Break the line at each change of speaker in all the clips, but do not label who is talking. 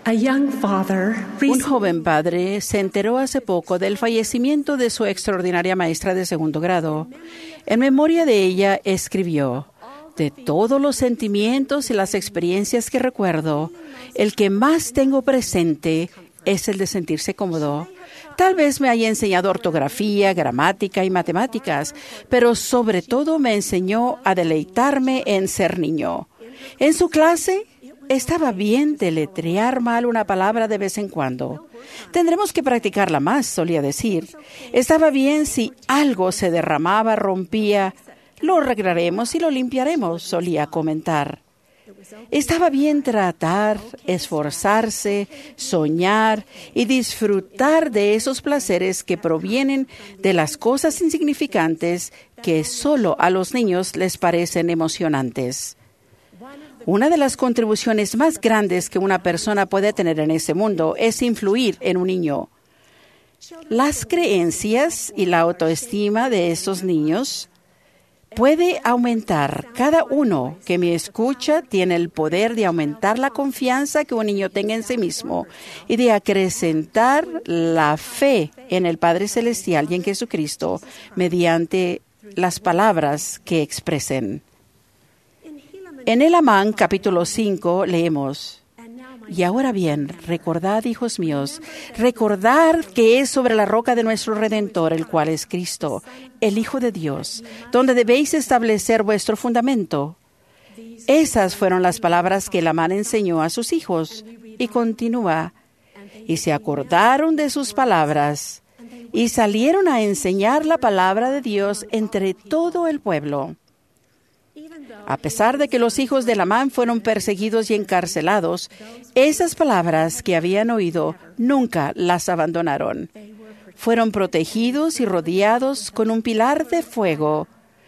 Un joven padre se enteró hace poco del fallecimiento de su extraordinaria maestra de segundo grado. En memoria de ella escribió: de todos los sentimientos y las experiencias que recuerdo, el que más tengo presente es el de sentirse cómodo. Tal vez me haya enseñado ortografía, gramática y matemáticas, pero sobre todo me enseñó a deleitarme en ser niño. En su clase, estaba bien deletrear mal una palabra de vez en cuando. Tendremos que practicarla más, solía decir. Estaba bien si algo se derramaba, rompía. Lo arreglaremos y lo limpiaremos, solía comentar. Estaba bien tratar, esforzarse, soñar y disfrutar de esos placeres que provienen de las cosas insignificantes que solo a los niños les parecen emocionantes. Una de las contribuciones más grandes que una persona puede tener en ese mundo es influir en un niño. Las creencias y la autoestima de esos niños puede aumentar. Cada uno que me escucha tiene el poder de aumentar la confianza que un niño tenga en sí mismo y de acrecentar la fe en el Padre Celestial y en Jesucristo mediante las palabras que expresen. En Elamán, capítulo 5, leemos: y ahora bien, recordad, hijos míos, recordad que es sobre la roca de nuestro Redentor, el cual es Cristo, el Hijo de Dios, donde debéis establecer vuestro fundamento. Esas fueron las palabras que Elamán enseñó a sus hijos. Y continúa: y se acordaron de sus palabras, y salieron a enseñar la palabra de Dios entre todo el pueblo. A pesar de que los hijos de Elamán fueron perseguidos y encarcelados, esas palabras que habían oído nunca las abandonaron. Fueron protegidos y rodeados con un pilar de fuego.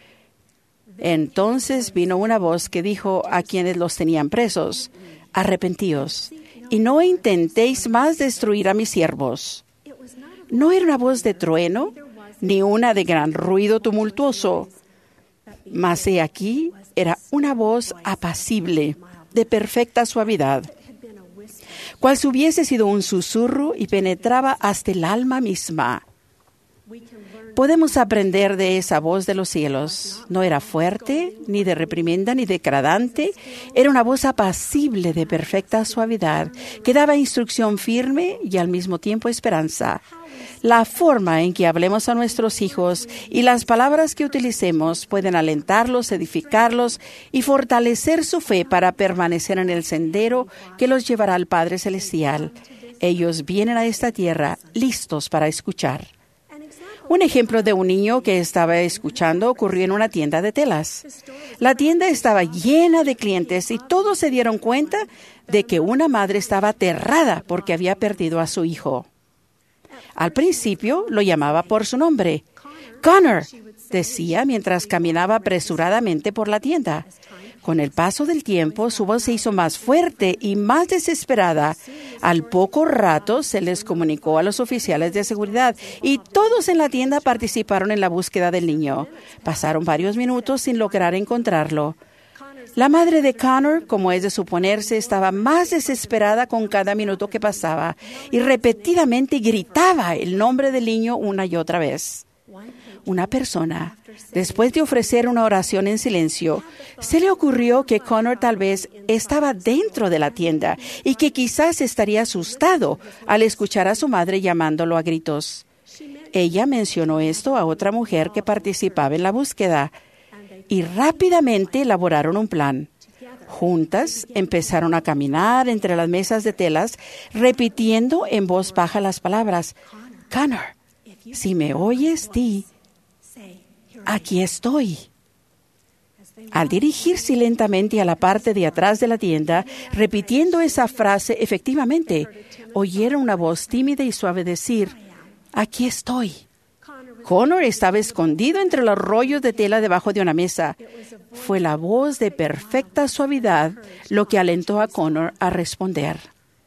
Entonces vino una voz que dijo a quienes los tenían presos: arrepentíos, y no intentéis más destruir a mis siervos. No era una voz de trueno, ni una de gran ruido tumultuoso, mas he aquí era una voz apacible, de perfecta suavidad, cual si hubiese sido un susurro y penetraba hasta el alma misma. Podemos aprender de esa voz de los cielos. No era fuerte, ni de reprimenda, ni degradante. Era una voz apacible, de perfecta suavidad, que daba instrucción firme y al mismo tiempo esperanza. La forma en que hablemos a nuestros hijos y las palabras que utilicemos pueden alentarlos, edificarlos y fortalecer su fe para permanecer en el sendero que los llevará al Padre Celestial. Ellos vienen a esta tierra listos para escuchar. Un ejemplo de un niño que estaba escuchando ocurrió en una tienda de telas. La tienda estaba llena de clientes y todos se dieron cuenta de que una madre estaba aterrada porque había perdido a su hijo. Al principio lo llamaba por su nombre. Connor, decía mientras caminaba apresuradamente por la tienda. Con el paso del tiempo, su voz se hizo más fuerte y más desesperada. Al poco rato, se les comunicó a los oficiales de seguridad y todos en la tienda participaron en la búsqueda del niño. Pasaron varios minutos sin lograr encontrarlo. La madre de Connor, como es de suponerse, estaba más desesperada con cada minuto que pasaba y repetidamente gritaba el nombre del niño una y otra vez. Una persona, después de ofrecer una oración en silencio, se le ocurrió que Connor tal vez estaba dentro de la tienda y que quizás estaría asustado al escuchar a su madre llamándolo a gritos. Ella mencionó esto a otra mujer que participaba en la búsqueda y rápidamente elaboraron un plan. Juntas empezaron a caminar entre las mesas de telas, repitiendo en voz baja las palabras: Connor, si me oyes, di: aquí estoy. Al dirigirse lentamente a la parte de atrás de la tienda, repitiendo esa frase, efectivamente, oyeron una voz tímida y suave decir: aquí estoy. Connor estaba escondido entre los rollos de tela debajo de una mesa. Fue la voz de perfecta suavidad lo que alentó a Connor a responder.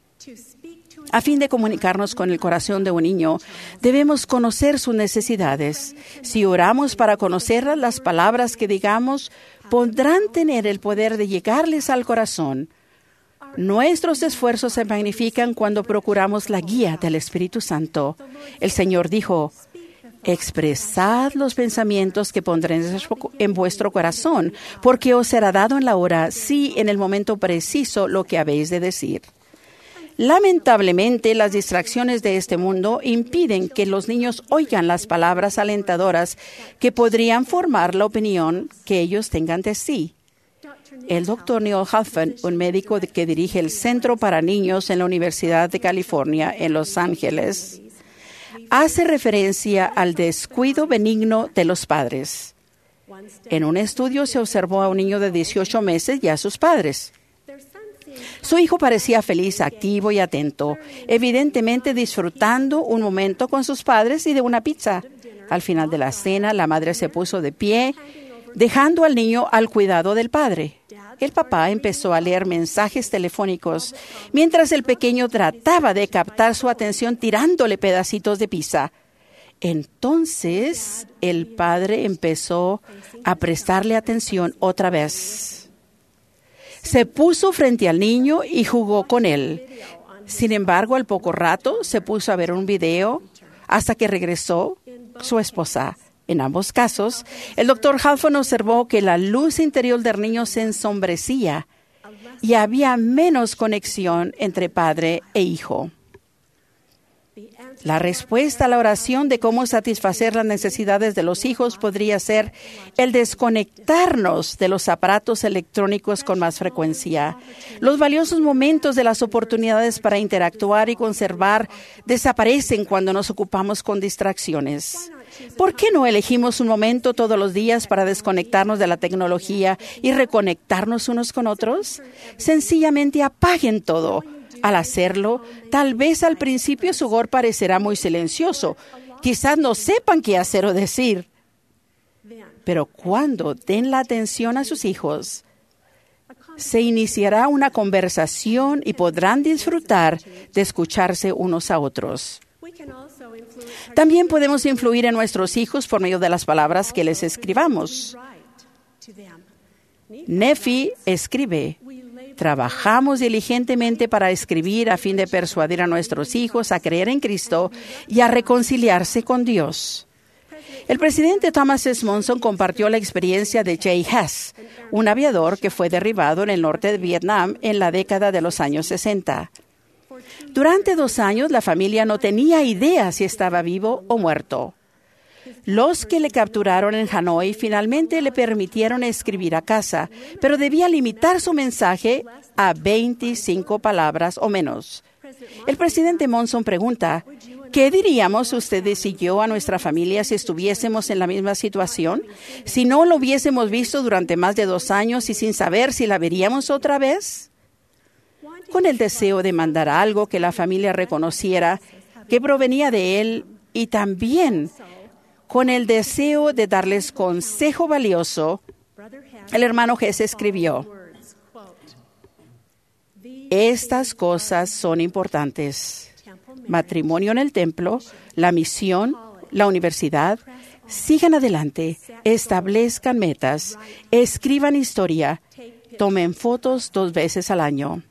A fin de comunicarnos con el corazón de un niño, debemos conocer sus necesidades. Si oramos para conocerlas, las palabras que digamos podrán tener el poder de llegarles al corazón. Nuestros esfuerzos se magnifican cuando procuramos la guía del Espíritu Santo. El Señor dijo: expresad los pensamientos que pondré en vuestro corazón, porque os será dado en la hora, sí, en el momento preciso, lo que habéis de decir. Lamentablemente, las distracciones de este mundo impiden que los niños oigan las palabras alentadoras que podrían formar la opinión que ellos tengan de sí. El Dr. Neil Halfon, un médico que dirige el Centro para Niños en la Universidad de California en Los Ángeles, hace referencia al descuido benigno de los padres. En un estudio se observó a un niño de 18 meses y a sus padres. Su hijo parecía feliz, activo y atento, evidentemente disfrutando un momento con sus padres y de una pizza. Al final de la cena, la madre se puso de pie, dejando al niño al cuidado del padre. El papá empezó a leer mensajes telefónicos, mientras el pequeño trataba de captar su atención tirándole pedacitos de pizza. Entonces, el padre empezó a prestarle atención otra vez. Se puso frente al niño y jugó con él. Sin embargo, al poco rato se puso a ver un video hasta que regresó su esposa. En ambos casos, el Dr. Halfon observó que la luz interior del niño se ensombrecía y había menos conexión entre padre e hijo. La respuesta a la oración de cómo satisfacer las necesidades de los hijos podría ser el desconectarnos de los aparatos electrónicos con más frecuencia. Los valiosos momentos de las oportunidades para interactuar y conservar desaparecen cuando nos ocupamos con distracciones. ¿Por qué no elegimos un momento todos los días para desconectarnos de la tecnología y reconectarnos unos con otros? Sencillamente apaguen todo. Al hacerlo, tal vez al principio su hogar parecerá muy silencioso. Quizás no sepan qué hacer o decir. Pero cuando den la atención a sus hijos, se iniciará una conversación y podrán disfrutar de escucharse unos a otros. También podemos influir en nuestros hijos por medio de las palabras que les escribamos. Nefi escribe: trabajamos diligentemente para escribir a fin de persuadir a nuestros hijos a creer en Cristo y a reconciliarse con Dios. El presidente Thomas S. Monson compartió la experiencia de Jay Hess, un aviador que fue derribado en el norte de Vietnam en la década de los años 60. Durante 2 años, la familia no tenía idea si estaba vivo o muerto. Los que le capturaron en Hanoi finalmente le permitieron escribir a casa, pero debía limitar su mensaje a 25 palabras o menos. El presidente Monson pregunta: ¿qué diríamos ustedes y yo a nuestra familia si estuviésemos en la misma situación? Si no lo hubiésemos visto durante más de 2 años y sin saber si la veríamos otra vez. Con el deseo de mandar algo que la familia reconociera que provenía de él y también con el deseo de darles consejo valioso, el hermano Hess escribió: estas cosas son importantes: matrimonio en el templo, la misión, la universidad. Sigan adelante, establezcan metas, escriban historia, tomen fotos 2 veces al año.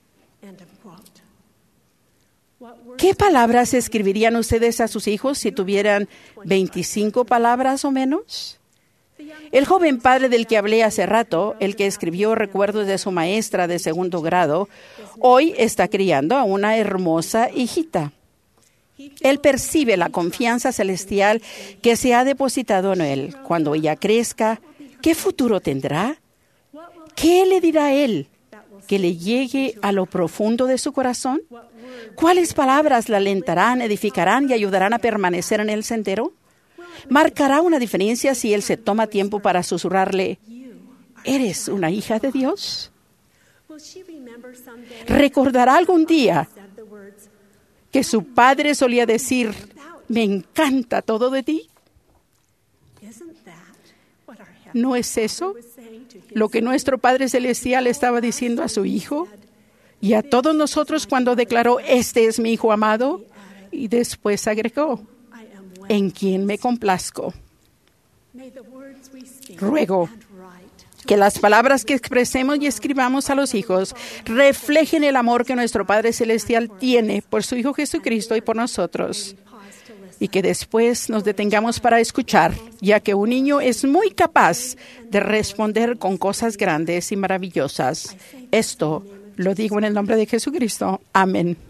¿Qué palabras escribirían ustedes a sus hijos si tuvieran 25 palabras o menos? El joven padre del que hablé hace rato, el que escribió recuerdos de su maestra de 2º grado, hoy está criando a una hermosa hijita. Él percibe la confianza celestial que se ha depositado en él. Cuando ella crezca, ¿qué futuro tendrá? ¿Qué le dirá él que le llegue a lo profundo de su corazón? ¿Cuáles palabras la alentarán, edificarán y ayudarán a permanecer en el sendero? ¿Marcará una diferencia si él se toma tiempo para susurrarle: ¿eres una hija de Dios? ¿Recordará algún día que su padre solía decir: me encanta todo de ti? ¿No es eso lo que nuestro Padre Celestial estaba diciendo a su Hijo y a todos nosotros cuando declaró: este es mi Hijo amado? Y después agregó: en quien me complazco. Ruego Que las palabras que expresemos y escribamos a los hijos reflejen el amor que nuestro Padre Celestial tiene por su Hijo Jesucristo y por nosotros. Y que después nos detengamos para escuchar, ya que un niño es muy capaz de responder con cosas grandes y maravillosas. Esto lo digo en el nombre de Jesucristo. Amén.